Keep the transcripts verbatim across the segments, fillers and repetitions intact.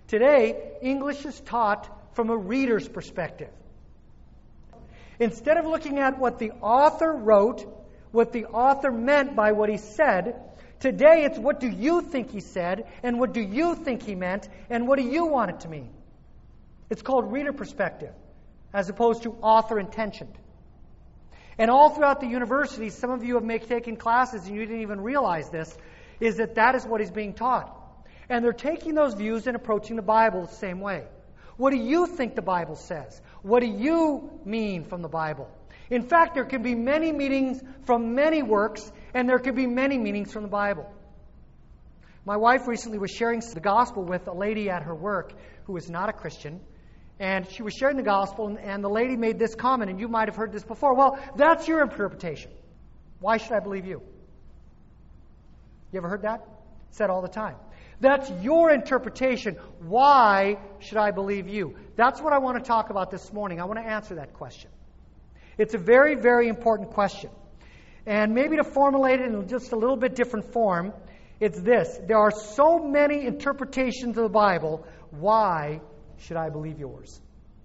Today, English is taught from a reader's perspective. Instead of looking at what the author wrote, what the author meant by what he said, today it's what do you think he said, and what do you think he meant, and what do you want it to mean? It's called reader perspective, as opposed to author intentioned. And all throughout the university, some of you have make, taken classes and you didn't even realize this, is that that is what is being taught. And they're taking those views and approaching the Bible the same way. What do you think the Bible says? What do you mean from the Bible? In fact, there can be many meanings from many works, and there can be many meanings from the Bible. My wife recently was sharing the gospel with a lady at her work who was not a Christian, and she was sharing the gospel, and, and the lady made this comment, and you might have heard this before. Well, that's your interpretation. Why should I believe you? You ever heard that? Said all the time. That's your interpretation. Why should I believe you? That's what I want to talk about this morning. I want to answer that question. It's a very, very important question. And maybe to formulate it in just a little bit different form, it's this. There are so many interpretations of the Bible. Why should I believe yours?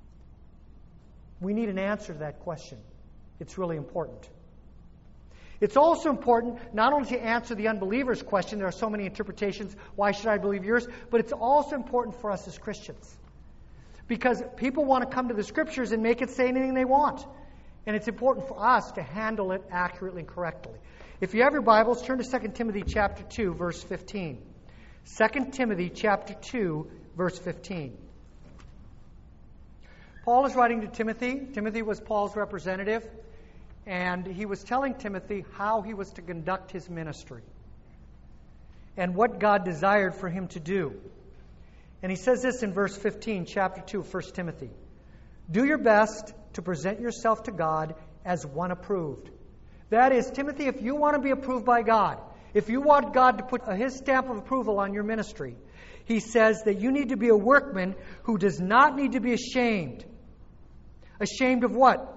We need an answer to that question. It's really important. It's also important not only to answer the unbeliever's question, there are so many interpretations, why should I believe yours? But it's also important for us as Christians. Because people want to come to the Scriptures and make it say anything they want. And it's important for us to handle it accurately and correctly. If you have your Bibles, turn to Second Timothy chapter two, verse fifteen. Second Timothy chapter two, verse fifteen. Paul is writing to Timothy. Timothy was Paul's representative. And he was telling Timothy how he was to conduct his ministry and what God desired for him to do. And he says this in verse fifteen, chapter two of First Timothy. Do your best to present yourself to God as one approved. That is, Timothy, if you want to be approved by God, if you want God to put His stamp of approval on your ministry, he says that you need to be a workman who does not need to be ashamed. Ashamed of what?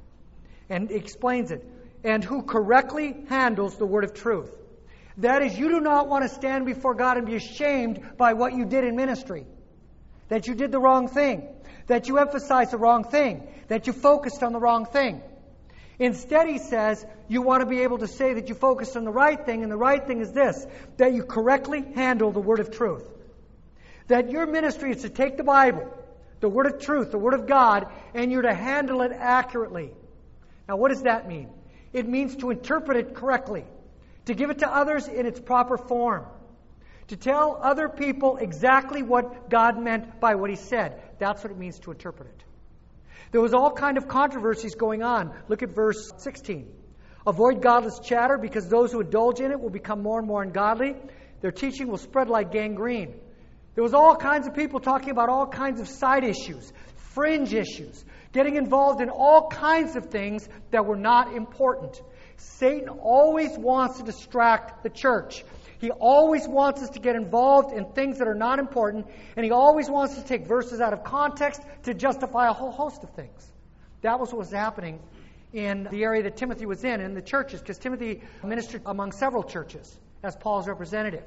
And explains it. And who correctly handles the word of truth. That is, you do not want to stand before God and be ashamed by what you did in ministry. That you did the wrong thing. That you emphasized the wrong thing. That you focused on the wrong thing. Instead, he says, you want to be able to say that you focused on the right thing, and the right thing is this, that you correctly handle the word of truth. That your ministry is to take the Bible, the word of truth, the word of God, and you're to handle it accurately. Now, what does that mean? It means to interpret it correctly, to give it to others in its proper form, to tell other people exactly what God meant by what He said. That's what it means to interpret it. There was all kind of controversies going on. Look at verse sixteen. Avoid godless chatter, because those who indulge in it will become more and more ungodly. Their teaching will spread like gangrene. There was all kinds of people talking about all kinds of side issues, fringe issues, getting involved in all kinds of things that were not important. Satan always wants to distract the church. He always wants us to get involved in things that are not important, and he always wants to take verses out of context to justify a whole host of things. That was what was happening in the area that Timothy was in, in the churches, because Timothy ministered among several churches as Paul's representative.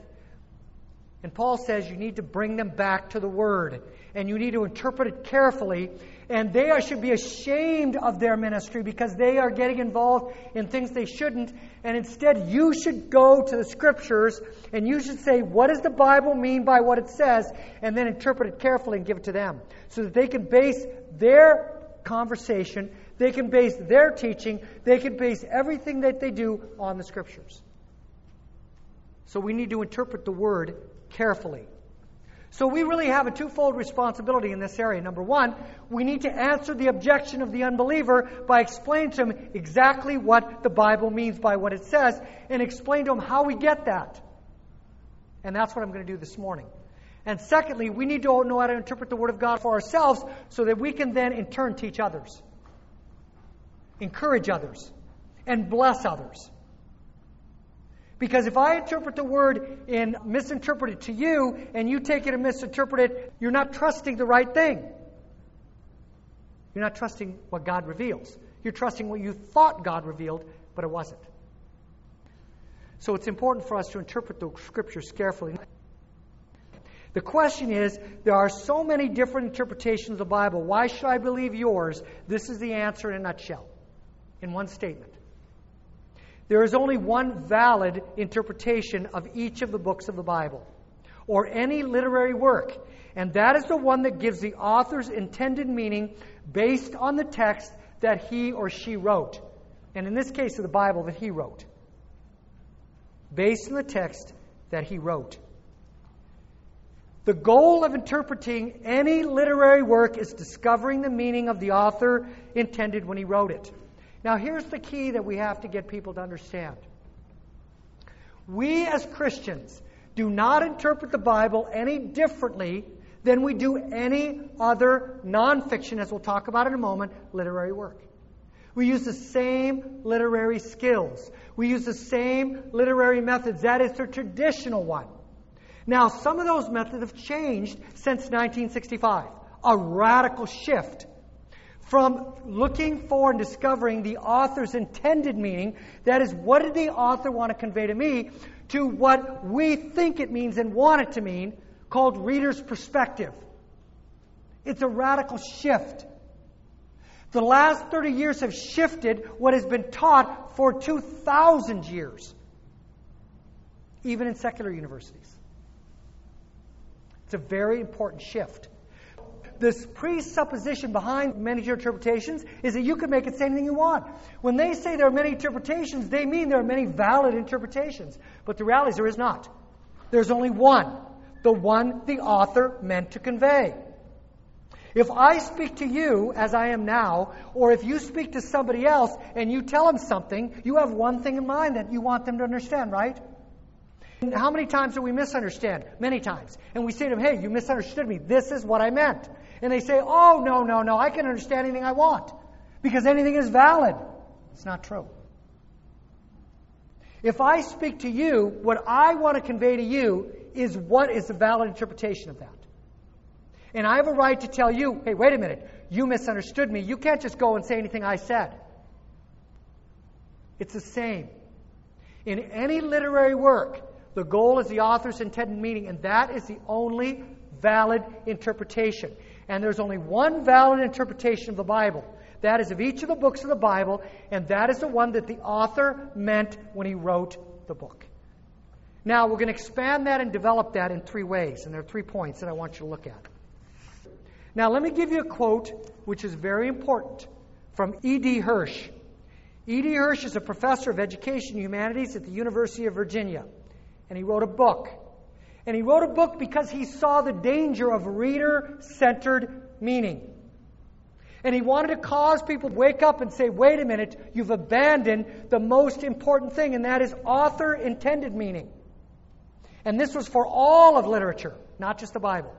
And Paul says you need to bring them back to the Word, and you need to interpret it carefully, and they are, should be ashamed of their ministry because they are getting involved in things they shouldn't, and instead you should go to the Scriptures, and you should say, what does the Bible mean by what it says, and then interpret it carefully and give it to them, so that they can base their conversation, they can base their teaching, they can base everything that they do on the Scriptures. So we need to interpret the Word carefully. So we really have a twofold responsibility in this area. Number one, we need to answer the objection of the unbeliever by explaining to him exactly what the Bible means by what it says, and explain to him how we get that. And that's what I'm going to do this morning. And secondly, we need to know how to interpret the Word of God for ourselves so that we can then in turn teach others, encourage others, and bless others. Because if I interpret the Word and misinterpret it to you, and you take it and misinterpret it, you're not trusting the right thing. You're not trusting what God reveals. You're trusting what you thought God revealed, but it wasn't. So it's important for us to interpret the Scriptures carefully. The question is, there are so many different interpretations of the Bible. Why should I believe yours? This is the answer in a nutshell, in one statement. There is only one valid interpretation of each of the books of the Bible, or any literary work, and that is the one that gives the author's intended meaning based on the text that he or she wrote. And in this case of the Bible, that he wrote. Based on the text that he wrote. The goal of interpreting any literary work is discovering the meaning of the author intended when he wrote it. Now, here's the key that we have to get people to understand. We as Christians do not interpret the Bible any differently than we do any other nonfiction, as we'll talk about in a moment, literary work. We use the same literary skills. We use the same literary methods. That is the traditional one. Now, some of those methods have changed since nineteen sixty-five. A radical shift from looking for and discovering the author's intended meaning, that is, what did the author want to convey to me, to what we think it means and want it to mean, called reader's perspective. It's a radical shift. The last thirty years have shifted what has been taught for two thousand years, even in secular universities. It's a very important shift. This presupposition behind many interpretations is that you can make it say anything you want. When they say there are many interpretations, they mean there are many valid interpretations. But the reality is there is not. There's only one. The one the author meant to convey. If I speak to you as I am now, or if you speak to somebody else and you tell them something, you have one thing in mind that you want them to understand, right? And how many times do we misunderstand? Many times. And we say to them, hey, you misunderstood me. This is what I meant. And they say, oh, no, no, no, I can understand anything I want because anything is valid. It's not true. If I speak to you, what I want to convey to you is what is the valid interpretation of that. And I have a right to tell you, hey, wait a minute, you misunderstood me. You can't just go and say anything I said. It's the same. In any literary work, the goal is the author's intended meaning, and that is the only valid interpretation. And there's only one valid interpretation of the Bible. That is of each of the books of the Bible, and that is the one that the author meant when he wrote the book. Now, we're going to expand that and develop that in three ways, and there are three points that I want you to look at. Now, let me give you a quote which is very important from E D Hirsch. E D Hirsch is a professor of education and humanities at the University of Virginia, and he wrote a book. And he wrote a book because he saw the danger of reader-centered meaning. And he wanted to cause people to wake up and say, wait a minute, you've abandoned the most important thing, and that is author-intended meaning. And this was for all of literature, not just the Bible.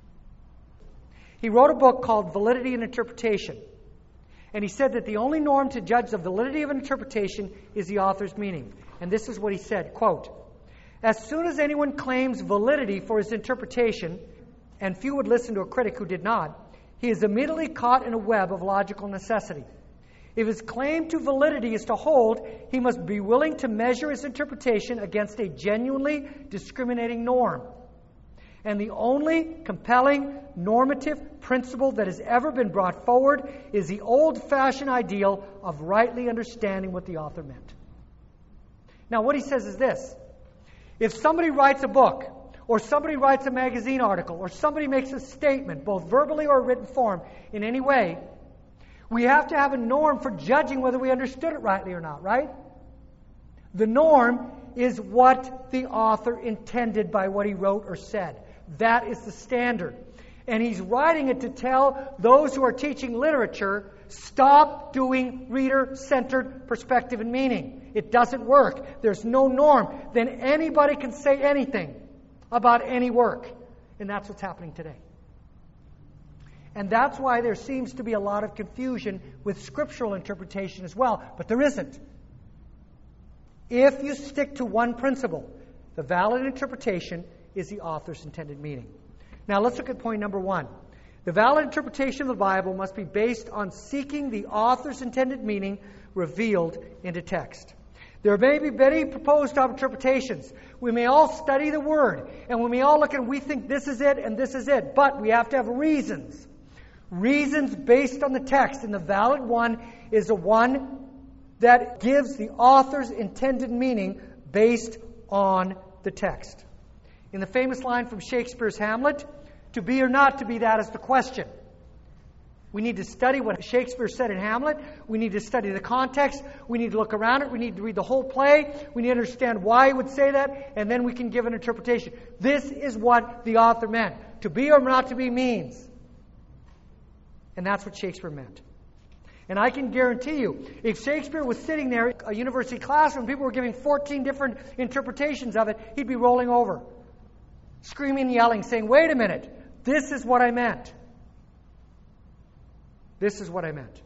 He wrote a book called Validity and Interpretation. And he said that the only norm to judge the validity of an interpretation is the author's meaning. And this is what he said, quote, as soon as anyone claims validity for his interpretation, and few would listen to a critic who did not, he is immediately caught in a web of logical necessity. If his claim to validity is to hold, he must be willing to measure his interpretation against a genuinely discriminating norm. And the only compelling normative principle that has ever been brought forward is the old-fashioned ideal of rightly understanding what the author meant. Now, what he says is this. If somebody writes a book, or somebody writes a magazine article, or somebody makes a statement, both verbally or written form, in any way, we have to have a norm for judging whether we understood it rightly or not, right? The norm is what the author intended by what he wrote or said. That is the standard. And he's writing it to tell those who are teaching literature, stop doing reader-centered perspective and meaning. It doesn't work. There's no norm. Then anybody can say anything about any work. And that's what's happening today. And that's why there seems to be a lot of confusion with scriptural interpretation as well. But there isn't. If you stick to one principle, the valid interpretation is the author's intended meaning. Now let's look at point number one. The valid interpretation of the Bible must be based on seeking the author's intended meaning revealed into text. There may be many proposed interpretations. We may all study the Word, and we may all look at it and we think this is it and this is it, but we have to have reasons. Reasons based on the text, and the valid one is the one that gives the author's intended meaning based on the text. In the famous line from Shakespeare's Hamlet, to be or not to be, that is the question. We need to study what Shakespeare said in Hamlet. We need to study the context. We need to look around it. We need to read the whole play. We need to understand why he would say that, and then we can give an interpretation. This is what the author meant. To be or not to be means. And that's what Shakespeare meant. And I can guarantee you, if Shakespeare was sitting there in a university classroom, people were giving fourteen different interpretations of it, he'd be rolling over, screaming and yelling, saying, wait a minute, this is what I meant. This is what I meant.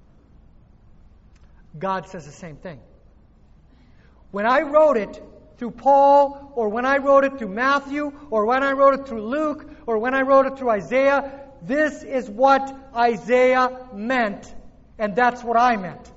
God says the same thing. When I wrote it through Paul, or when I wrote it through Matthew, or when I wrote it through Luke, or when I wrote it through Isaiah, this is what Isaiah meant, and that's what I meant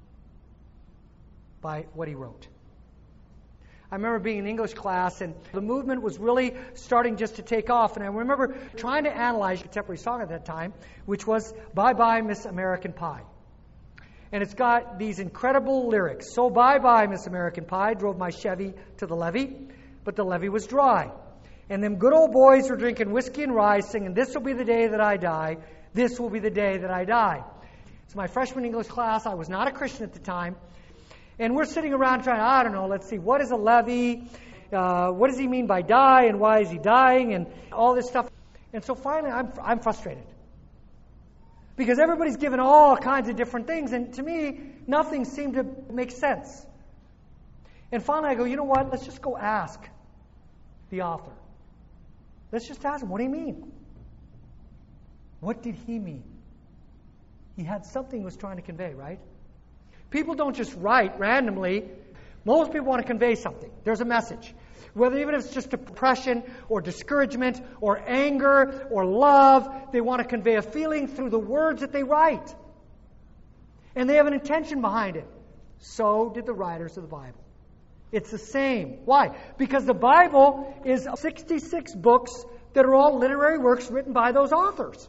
by what he wrote. I remember being in English class, and the movement was really starting just to take off. And I remember trying to analyze a contemporary song at that time, which was Bye Bye Miss American Pie. And it's got these incredible lyrics. So bye bye Miss American Pie, drove my Chevy to the levee, but the levee was dry. And them good old boys were drinking whiskey and rye, singing, this will be the day that I die, this will be the day that I die. It's my freshman English class. I was not a Christian at the time. And we're sitting around trying, I don't know, let's see, what is a levee? Uh, what does he mean by die? And why is he dying? And all this stuff. And so finally, I'm I'm frustrated. Because everybody's given all kinds of different things. And to me, nothing seemed to make sense. And finally, I go, you know what? Let's just go ask the author. Let's just ask him, what do you mean? What did he mean? He had something he was trying to convey, right? People don't just write randomly. Most people want to convey something. There's a message. Whether even if it's just depression or discouragement or anger or love, they want to convey a feeling through the words that they write. And they have an intention behind it. So did the writers of the Bible. It's the same. Why? Because the Bible is sixty-six books that are all literary works written by those authors.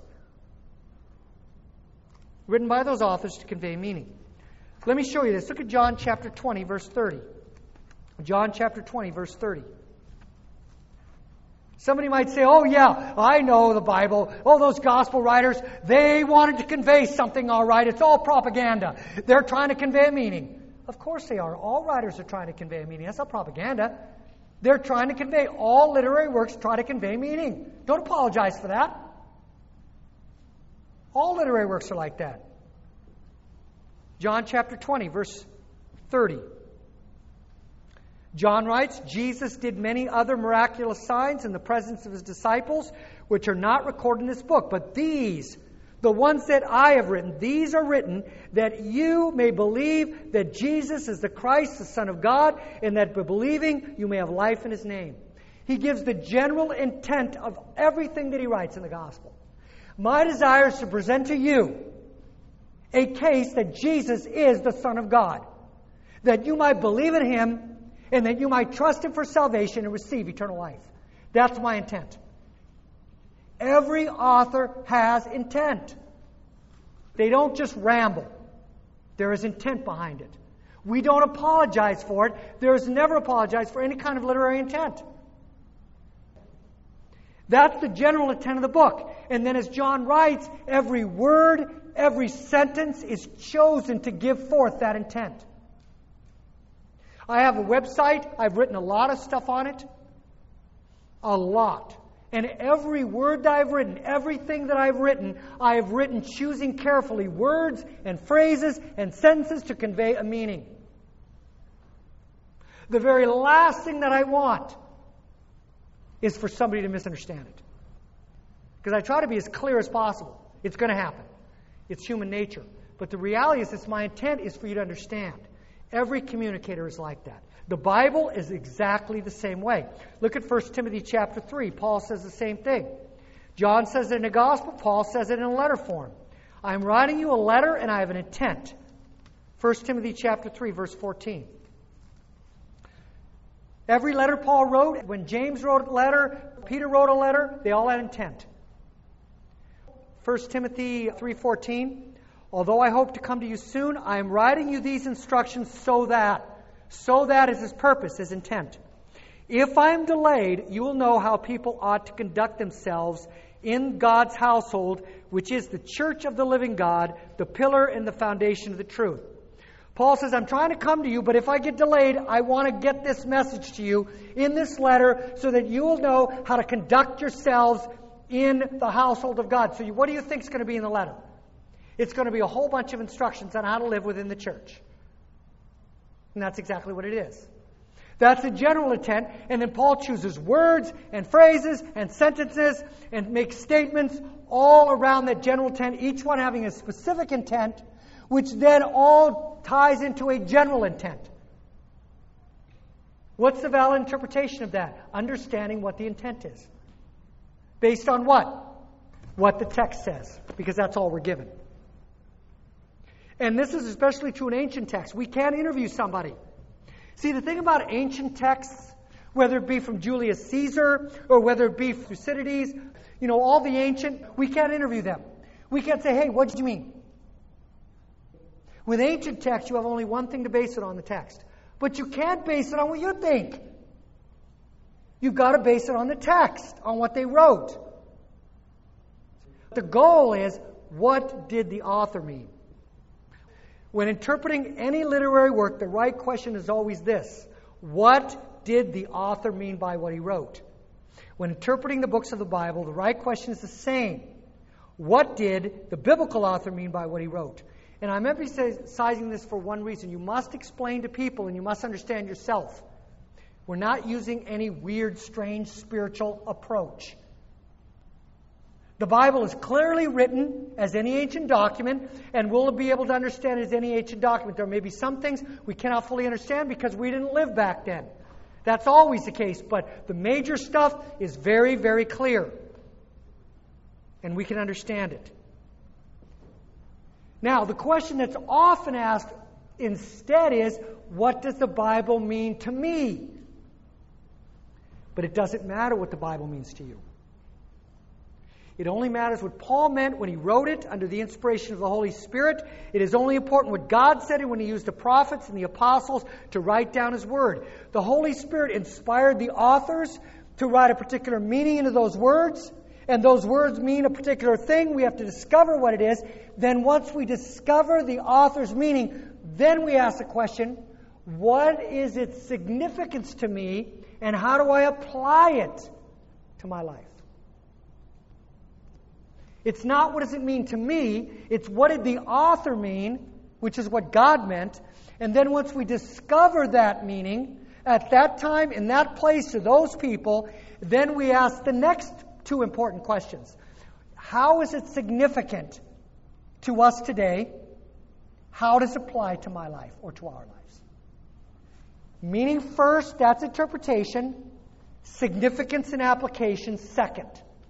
Written by those authors to convey meaning. Let me show you this. Look at John chapter twenty, verse thirty. John chapter twenty, verse thirty. Somebody might say, oh yeah, I know the Bible. Oh, those gospel writers, they wanted to convey something, all right. It's all propaganda. They're trying to convey a meaning. Of course they are. All writers are trying to convey a meaning. That's not propaganda. They're trying to convey. All literary works try to convey meaning. Don't apologize for that. All literary works are like that. John chapter twenty, verse thirty. John writes, Jesus did many other miraculous signs in the presence of his disciples, which are not recorded in this book. But these, the ones that I have written, these are written that you may believe that Jesus is the Christ, the Son of God, and that by believing you may have life in his name. He gives the general intent of everything that he writes in the gospel. My desire is to present to you a case that Jesus is the Son of God, that you might believe in him and that you might trust him for salvation and receive eternal life. That's my intent. Every author has intent. They don't just ramble. There is intent behind it. We don't apologize for it. There is never apologize for any kind of literary intent. That's the general intent of the book. And then as John writes, every word, every sentence is chosen to give forth that intent. I have a website. I've written a lot of stuff on it. A lot. And every word that I've written, everything that I've written, I have written choosing carefully words and phrases and sentences to convey a meaning. The very last thing that I want is for somebody to misunderstand it. Because I try to be as clear as possible. It's going to happen. It's human nature. But the reality is, it's my intent is for you to understand. Every communicator is like that. The Bible is exactly the same way. Look at First Timothy chapter three. Paul says the same thing. John says it in the gospel. Paul says it in a letter form. I'm writing you a letter and I have an intent. First Timothy chapter three, verse fourteen. Every letter Paul wrote, when James wrote a letter, Peter wrote a letter, they all had intent. First Timothy three fourteen, although I hope to come to you soon, I am writing you these instructions so that, so that is his purpose, his intent. If I am delayed, you will know how people ought to conduct themselves in God's household, which is the church of the living God, the pillar and the foundation of the truth. Paul says, I'm trying to come to you, but if I get delayed, I want to get this message to you in this letter so that you will know how to conduct yourselves in the household of God. So you, what do you think is going to be in the letter? It's going to be a whole bunch of instructions on how to live within the church. And that's exactly what it is. That's the general intent, and then Paul chooses words and phrases and sentences and makes statements all around that general intent, each one having a specific intent, which then all ties into a general intent. What's the valid interpretation of that? Understanding what the intent is. Based on what? What the text says, because that's all we're given. And this is especially true in ancient texts. We can't interview somebody. See, the thing about ancient texts, whether it be from Julius Caesar or whether it be Thucydides, you know, all the ancient, we can't interview them. We can't say, hey, what did you mean? With ancient texts, you have only one thing to base it on, the text. But you can't base it on what you think. You've got to base it on the text, on what they wrote. The goal is, what did the author mean? When interpreting any literary work, the right question is always this: what did the author mean by what he wrote? When interpreting the books of the Bible, the right question is the same. What did the biblical author mean by what he wrote? And I'm emphasizing this for one reason. You must explain to people and you must understand yourself. We're not using any weird, strange spiritual approach. The Bible is clearly written as any ancient document, and we'll be able to understand it as any ancient document. There may be some things we cannot fully understand because we didn't live back then. That's always the case, but the major stuff is very, very clear. And we can understand it. Now, the question that's often asked instead is, what does the Bible mean to me? But it doesn't matter what the Bible means to you. It only matters what Paul meant when he wrote it under the inspiration of the Holy Spirit. It is only important what God said when he used the prophets and the apostles to write down his word. The Holy Spirit inspired the authors to write a particular meaning into those words, and those words mean a particular thing. We have to discover what it is. Then once we discover the author's meaning, then we ask the question, what is its significance to me, and how do I apply it to my life? It's not what does it mean to me, it's what did the author mean, which is what God meant. And then once we discover that meaning, at that time, in that place, to those people, then we ask the next two important questions. How is it significant to us today? How does it apply to my life or to our lives? Meaning first, that's interpretation. Significance and application second.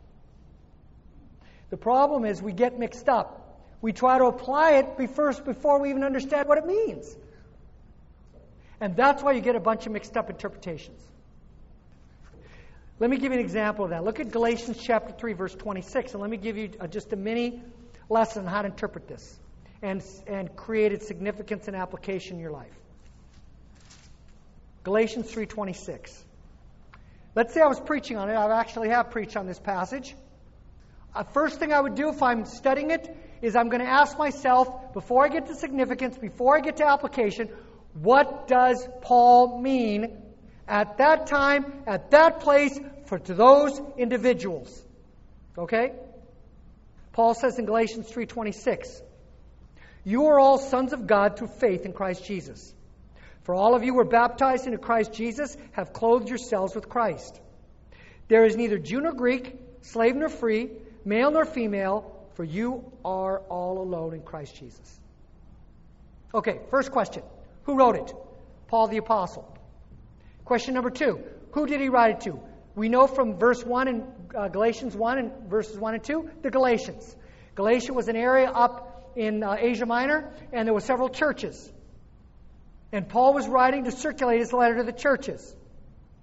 The problem is we get mixed up. We try to apply it first before we even understand what it means. And that's why you get a bunch of mixed up interpretations. Let me give you an example of that. Look at Galatians chapter three, verse twenty-six, and let me give you a, just a mini lesson on how to interpret this and, and create its significance and application in your life. Galatians three twenty-six. Let's say I was preaching on it. I actually have preached on this passage. Uh, first thing I would do if I'm studying it is I'm going to ask myself, before I get to significance, before I get to application, what does Paul mean at that time, at that place, for to those individuals? Okay? Paul says in Galatians three twenty-six, you are all sons of God through faith in Christ Jesus. For all of you who were baptized into Christ Jesus have clothed yourselves with Christ. There is neither Jew nor Greek, slave nor free, male nor female, for you are all alone in Christ Jesus. Okay, first question. Who wrote it? Paul the Apostle. Question number two. Who did he write it to? We know from verse one in uh, Galatians one and verses one and two, the Galatians. Galatia was an area up in uh, Asia Minor, and there were several churches. And Paul was writing to circulate his letter to the churches.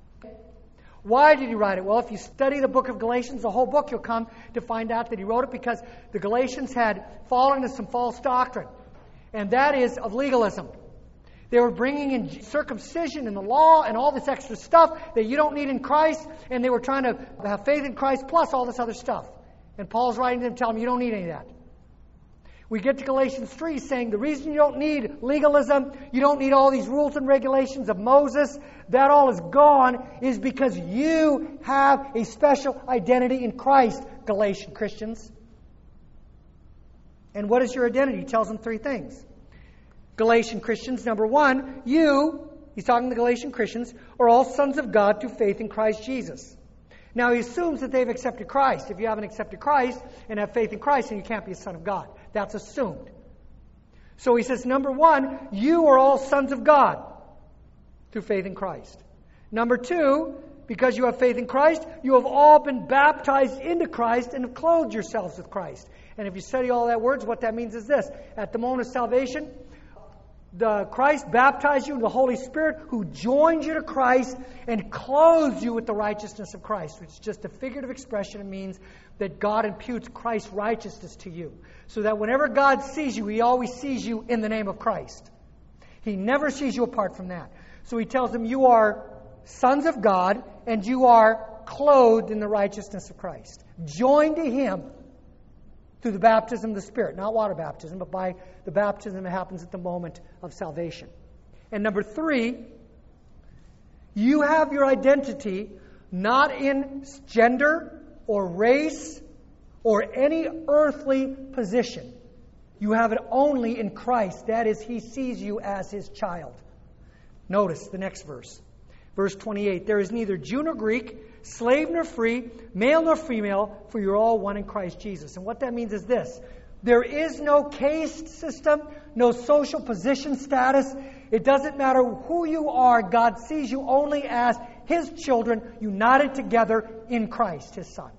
Why did he write it? Well, if you study the book of Galatians, the whole book, you'll come to find out that he wrote it because the Galatians had fallen into some false doctrine, and that is of legalism. They were bringing in circumcision and the law and all this extra stuff that you don't need in Christ, and they were trying to have faith in Christ plus all this other stuff. And Paul's writing to them, telling them, you don't need any of that. We get to Galatians three saying the reason you don't need legalism, you don't need all these rules and regulations of Moses, that all is gone, is because you have a special identity in Christ, Galatian Christians. And what is your identity? He tells them three things. Galatian Christians, number one, you, he's talking to Galatian Christians, are all sons of God through faith in Christ Jesus. Now, he assumes that they've accepted Christ. If you haven't accepted Christ and have faith in Christ, then you can't be a son of God. That's assumed. So he says, number one, you are all sons of God through faith in Christ. Number two, because you have faith in Christ, you have all been baptized into Christ and have clothed yourselves with Christ. And if you study all that words, what that means is this. At the moment of salvation, the Christ baptized you in the Holy Spirit, who joins you to Christ and clothes you with the righteousness of Christ, which is just a figurative expression. It means that God imputes Christ's righteousness to you. So that whenever God sees you, He always sees you in the name of Christ. He never sees you apart from that. So He tells them, you are sons of God, and you are clothed in the righteousness of Christ. Joined to Him through the baptism of the Spirit. Not water baptism, but by the baptism that happens at the moment of salvation. And number three, you have your identity not in gender or race or any earthly position. You have it only in Christ. That is, He sees you as His child. Notice the next verse. Verse twenty-eight, there is neither Jew nor Greek, slave nor free, male nor female, for you're all one in Christ Jesus. And what that means is this. There is no caste system, no social position status. It doesn't matter who you are. God sees you only as His children, united together in Christ, His Son.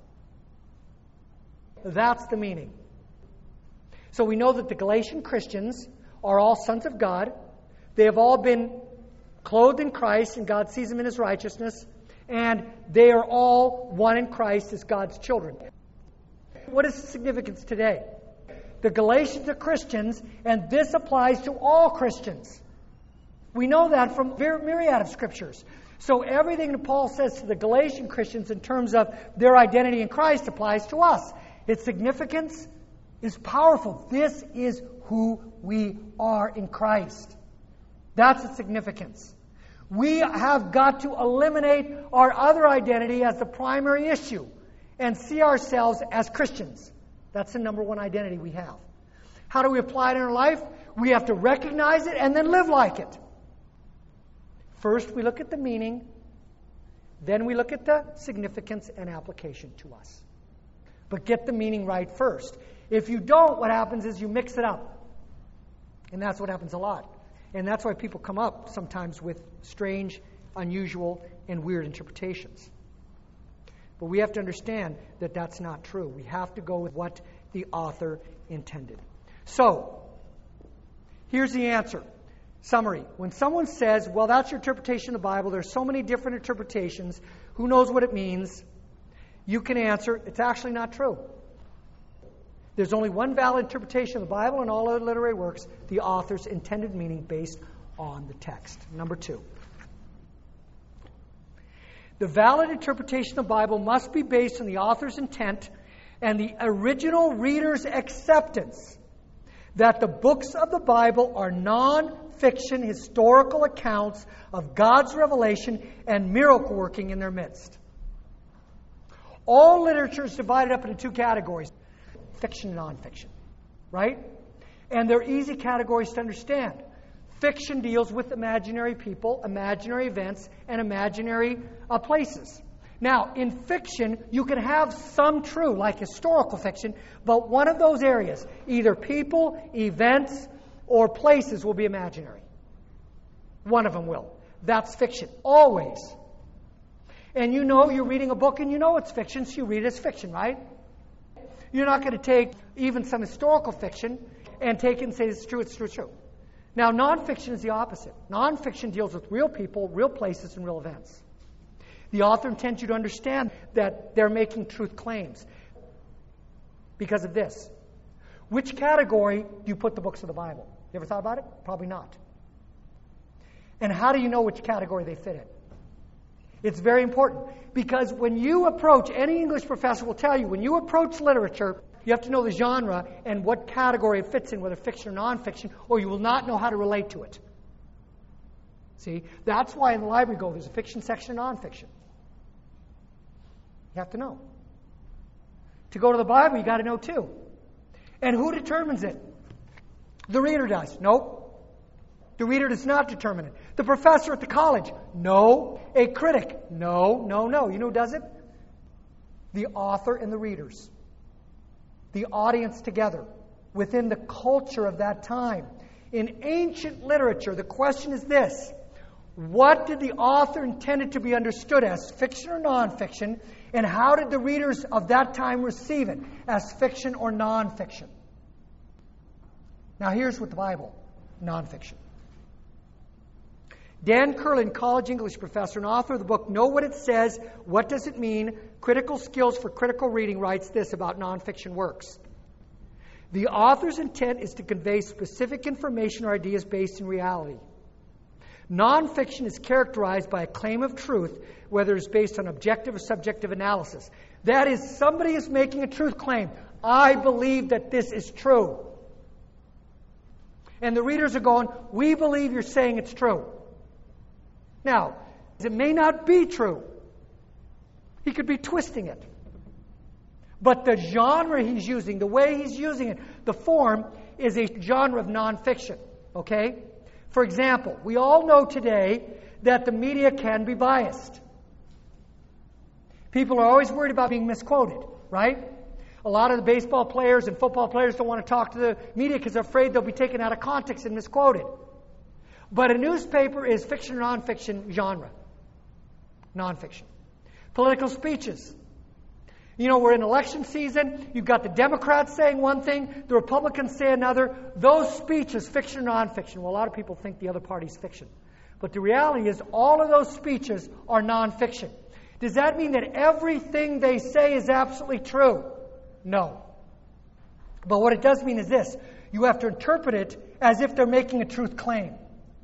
That's the meaning. So we know that the Galatian Christians are all sons of God. They have all been clothed in Christ, and God sees them in His righteousness. And they are all one in Christ as God's children. What is the significance today? The Galatians are Christians, and this applies to all Christians. We know that from a myriad of scriptures. So everything that Paul says to the Galatian Christians in terms of their identity in Christ applies to us. Its significance is powerful. This is who we are in Christ. That's its significance. We have got to eliminate our other identity as the primary issue and see ourselves as Christians. That's the number one identity we have. How do we apply it in our life? We have to recognize it and then live like it. First, we look at the meaning. Then we look at the significance and application to us. But get the meaning right first. If you don't, what happens is you mix it up. And that's what happens a lot. And that's why people come up sometimes with strange, unusual, and weird interpretations. But we have to understand that that's not true. We have to go with what the author intended. So, here's the answer. Summary. When someone says, well, that's your interpretation of the Bible, there's so many different interpretations, who knows what it means? You can answer, it's actually not true. There's only one valid interpretation of the Bible and all other literary works, the author's intended meaning based on the text. Number two. The valid interpretation of the Bible must be based on the author's intent and the original reader's acceptance that the books of the Bible are non-fiction historical accounts of God's revelation and miracle working in their midst. All literature is divided up into two categories, fiction and non-fiction, right? And they're easy categories to understand. Fiction deals with imaginary people, imaginary events, and imaginary uh, places. Now, in fiction, you can have some true, like historical fiction, but one of those areas, either people, events, or places, will be imaginary. One of them will. That's fiction, always. And you know you're reading a book and you know it's fiction, so you read it as fiction, right? You're not going to take even some historical fiction and take it and say it's true, it's true, it's true. Now, nonfiction is the opposite. Nonfiction deals with real people, real places, and real events. The author intends you to understand that they're making truth claims because of this. Which category do you put the books of the Bible? You ever thought about it? Probably not. And how do you know which category they fit in? It's very important, because when you approach, any English professor will tell you, when you approach literature, you have to know the genre and what category it fits in, whether fiction or nonfiction, or you will not know how to relate to it. See, that's why in the library go, there's a fiction section and nonfiction. You have to know. To go to the Bible, you got to know too. And who determines it? The reader does. Nope. The reader does not determine it. The professor at the college? No. A critic? No, no, no. You know who does it? The author and the readers. The audience together within the culture of that time. In ancient literature, the question is this: what did the author intend it to be understood as, fiction or nonfiction, and how did the readers of that time receive it, as fiction or nonfiction? Now here's what the Bible, nonfiction. Dan Curlin, college English professor and author of the book Know What It Says, What Does It Mean? Critical Skills for Critical Reading, writes this about nonfiction works. The author's intent is to convey specific information or ideas based in reality. Nonfiction is characterized by a claim of truth, whether it's based on objective or subjective analysis. That is, somebody is making a truth claim. I believe that this is true. And the readers are going, we believe you're saying it's true. Now, it may not be true. He could be twisting it. But the genre he's using, the way he's using it, the form, is a genre of nonfiction. Okay? For example, we all know today that the media can be biased. People are always worried about being misquoted, right? A lot of the baseball players and football players don't want to talk to the media because they're afraid they'll be taken out of context and misquoted. But a newspaper is fiction or nonfiction genre. Nonfiction. Political speeches. You know, we're in election season. You've got the Democrats saying one thing, the Republicans say another. Those speeches, fiction or nonfiction. Well, a lot of people think the other party's fiction. But the reality is all of those speeches are nonfiction. Does that mean that everything they say is absolutely true? No. But what it does mean is this. You have to interpret it as if they're making a truth claim.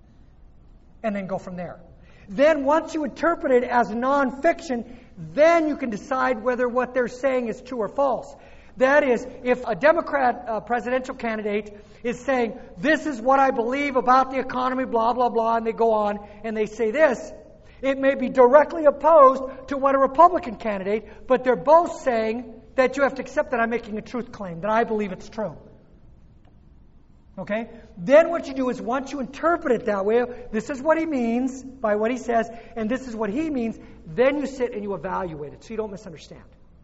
And then go from there. Then once you interpret it as nonfiction, then you can decide whether what they're saying is true or false. That is, if a Democrat uh, presidential candidate is saying, this is what I believe about the economy, blah, blah, blah, and they go on and they say this, it may be directly opposed to what a Republican candidate, but they're both saying that you have to accept that I'm making a truth claim, that I believe it's true. Okay? Then what you do is once you interpret it that way, this is what he means by what he says, and this is what he means, then you sit and you evaluate it so you don't misunderstand.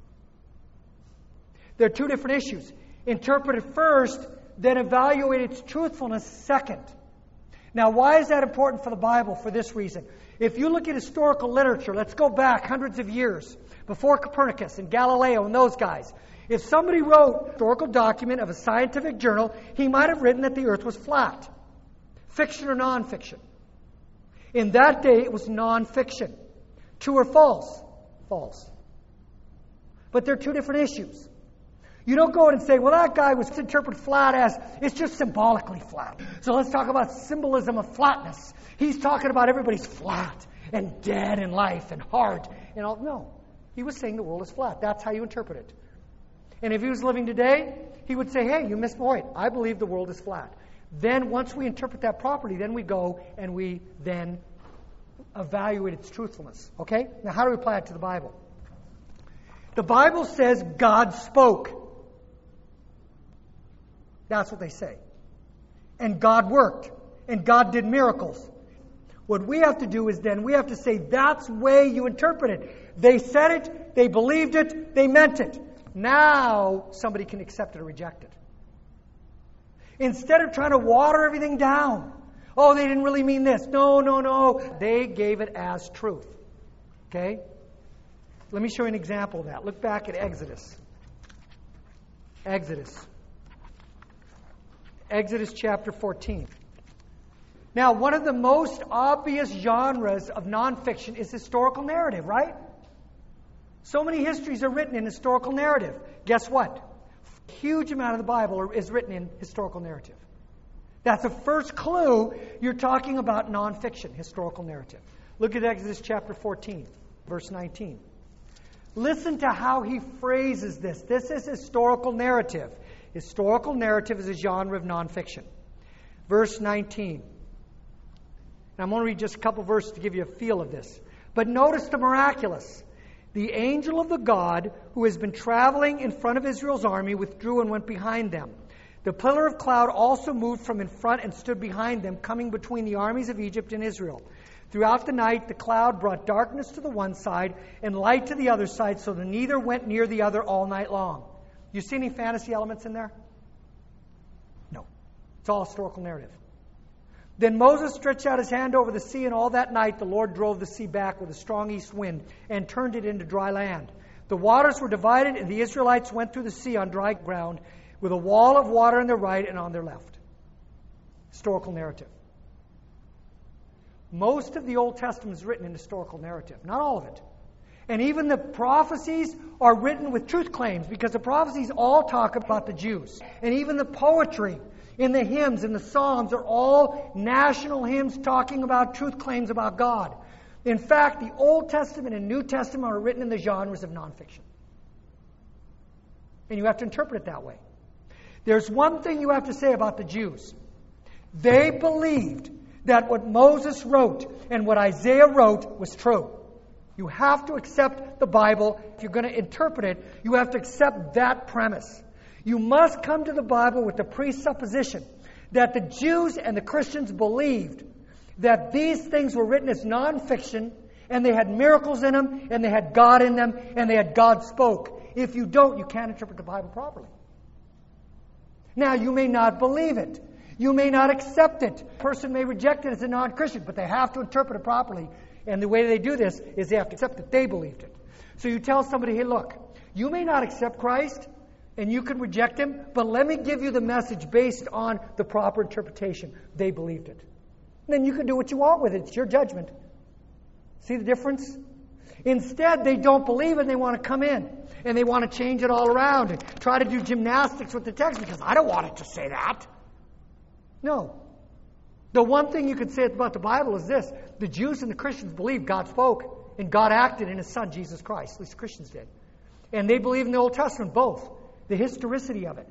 There are two different issues. Interpret it first, then evaluate its truthfulness second. Now, why is that important for the Bible? For this reason. If you look at historical literature, let's go back hundreds of years, before Copernicus and Galileo and those guys. If somebody wrote a historical document of a scientific journal, he might have written that the earth was flat. Fiction or nonfiction? In that day, it was nonfiction. True or false? False. But they're two different issues. You don't go in and say, well, that guy was interpreted flat as, it's just symbolically flat. So let's talk about symbolism of flatness. He's talking about everybody's flat and dead in life and hard. And all. No, he was saying the world is flat. That's how you interpret it. And if he was living today, he would say, hey, you missed the point. I believe the world is flat. Then once we interpret that properly, then we go and we then evaluate its truthfulness. Okay? Now how do we apply it to the Bible? The Bible says God spoke. That's what they say. And God worked. And God did miracles. What we have to do is then we have to say that's the way you interpret it. They said it, they believed it, they meant it. Now somebody can accept it or reject it. Instead of trying to water everything down. Oh, they didn't really mean this. No, no, no. They gave it as truth. Okay? Let me show you an example of that. Look back at Exodus. Exodus. Exodus chapter fourteen. Now, one of the most obvious genres of nonfiction is historical narrative, right? So many histories are written in historical narrative. Guess what? A huge amount of the Bible is written in historical narrative. That's the first clue you're talking about nonfiction, historical narrative. Look at Exodus chapter fourteen, verse nineteen. Listen to how he phrases this. This is historical narrative. Historical narrative is a genre of nonfiction. Verse nineteen. And I'm going to read just a couple verses to give you a feel of this. But notice the miraculous. The angel of the God who has been traveling in front of Israel's army withdrew and went behind them. The pillar of cloud also moved from in front and stood behind them, coming between the armies of Egypt and Israel. Throughout the night, the cloud brought darkness to the one side and light to the other side, so that neither went near the other all night long. You see any fantasy elements in there? No. It's all historical narrative. Then Moses stretched out his hand over the sea, and all that night the Lord drove the sea back with a strong east wind and turned it into dry land. The waters were divided, and the Israelites went through the sea on dry ground with a wall of water on their right and on their left. Historical narrative. Most of the Old Testament is written in historical narrative. Not all of it. And even the prophecies are written with truth claims, because the prophecies all talk about the Jews. And even the poetry in the hymns and the psalms are all national hymns talking about truth claims about God. In fact, the Old Testament and New Testament are written in the genres of nonfiction. And you have to interpret it that way. There's one thing you have to say about the Jews. They believed that what Moses wrote and what Isaiah wrote was true. You have to accept the Bible. If you're going to interpret it, you have to accept that premise. You must come to the Bible with the presupposition that the Jews and the Christians believed that these things were written as nonfiction, and they had miracles in them, and they had God in them, and they had God spoke. If you don't, you can't interpret the Bible properly. Now, you may not believe it. You may not accept it. A person may reject it as a non-Christian, but they have to interpret it properly. And the way they do this is they have to accept that they believed it. So you tell somebody, hey, look, you may not accept Christ, and you can reject Him, but let me give you the message based on the proper interpretation. They believed it. And then you can do what you want with it. It's your judgment. See the difference? Instead, they don't believe it, and they want to come in. And they want to change it all around and try to do gymnastics with the text, because I don't want it to say that. No. The one thing you can say about the Bible is this. The Jews and the Christians believed God spoke, and God acted in His Son, Jesus Christ. At least Christians did. And they believe in the Old Testament, both. The historicity of it.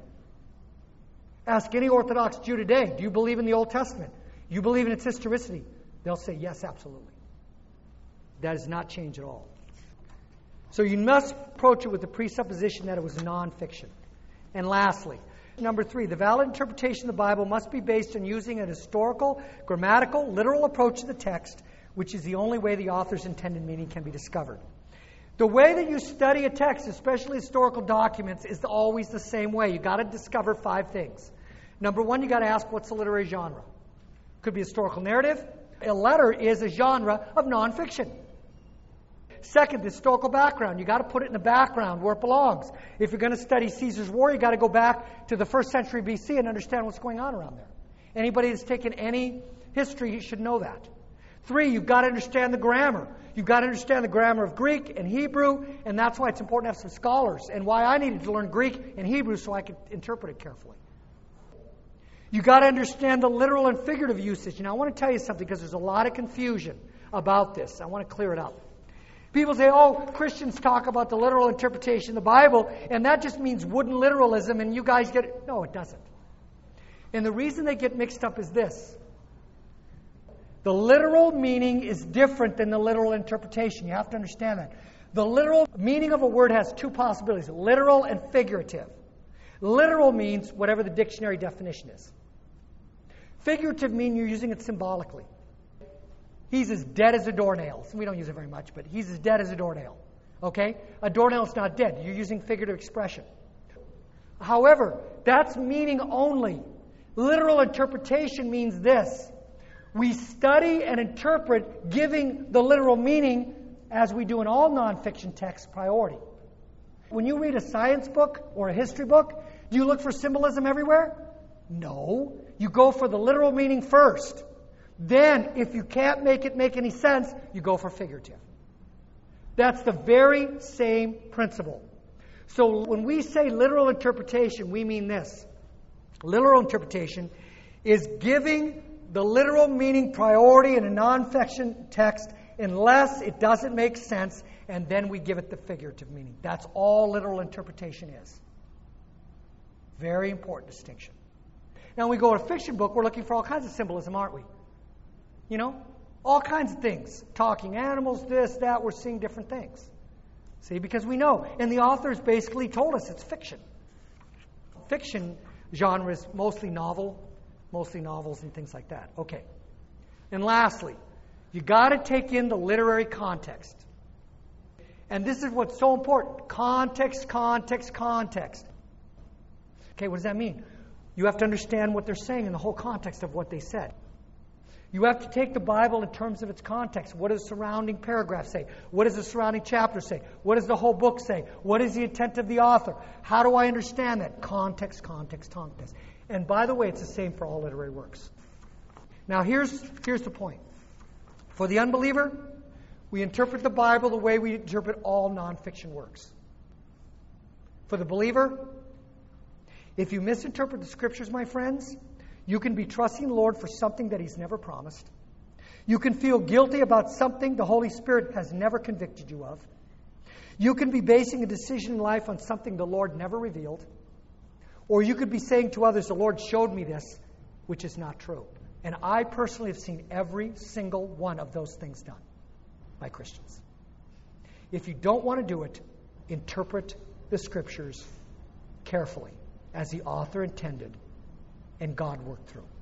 Ask any Orthodox Jew today, do you believe in the Old Testament? You believe in its historicity? They'll say, yes, absolutely. That does not change at all. So you must approach it with the presupposition that it was non-fiction. And lastly, number three, the valid interpretation of the Bible must be based on using an historical, grammatical, literal approach to the text, which is the only way the author's intended meaning can be discovered. The way that you study a text, especially historical documents, is always the same way. You've got to discover five things. Number one, you've got to ask, what's the literary genre? Could be historical narrative. A letter is a genre of nonfiction. Second, the historical background. You've got to put it in the background where it belongs. If you're going to study Caesar's War, you've got to go back to the first century B C and understand what's going on around there. Anybody that's taken any history should know that. Three, you've got to understand the grammar. You've got to understand the grammar of Greek and Hebrew, and that's why it's important to have some scholars, and why I needed to learn Greek and Hebrew so I could interpret it carefully. You've got to understand the literal and figurative usage. Now, I want to tell you something, because there's a lot of confusion about this. I want to clear it up. People say, oh, Christians talk about the literal interpretation of the Bible, and that just means wooden literalism, and you guys get it. No, it doesn't. And the reason they get mixed up is this. The literal meaning is different than the literal interpretation. You have to understand that. The literal meaning of a word has two possibilities, literal and figurative. Literal means whatever the dictionary definition is. Figurative means you're using it symbolically. He's as dead as a doornail. We don't use it very much, but he's as dead as a doornail. Okay? A doornail's not dead. You're using figurative expression. However, that's meaning only. Literal interpretation means this. We study and interpret giving the literal meaning, as we do in all nonfiction texts, priority. When you read a science book or a history book, do you look for symbolism everywhere? No. You go for the literal meaning first. Then, if you can't make it make any sense, you go for figurative. That's the very same principle. So when we say literal interpretation, we mean this. Literal interpretation is giving the literal meaning priority in a non-fiction text unless it doesn't make sense, and then we give it the figurative meaning. That's all literal interpretation is. Very important distinction. Now, when we go to a fiction book, we're looking for all kinds of symbolism, aren't we? You know? All kinds of things. Talking animals, this, that. We're seeing different things. See? Because we know. And the authors basically told us it's fiction. Fiction genre is mostly novel, mostly novels and things like that. Okay. And lastly, you got to take in the literary context. And this is what's so important. Context, context, context. Okay, what does that mean? You have to understand what they're saying in the whole context of what they said. You have to take the Bible in terms of its context. What does the surrounding paragraph say? What does the surrounding chapter say? What does the whole book say? What is the intent of the author? How do I understand that? Context, context, context. And by the way, it's the same for all literary works. Now, here's, here's the point. For the unbeliever, we interpret the Bible the way we interpret all nonfiction works. For the believer, if you misinterpret the Scriptures, my friends, you can be trusting the Lord for something that He's never promised. You can feel guilty about something the Holy Spirit has never convicted you of. You can be basing a decision in life on something the Lord never revealed. Or you could be saying to others, the Lord showed me this, which is not true. And I personally have seen every single one of those things done by Christians. If you don't want to do it, interpret the Scriptures carefully, as the author intended and God worked through.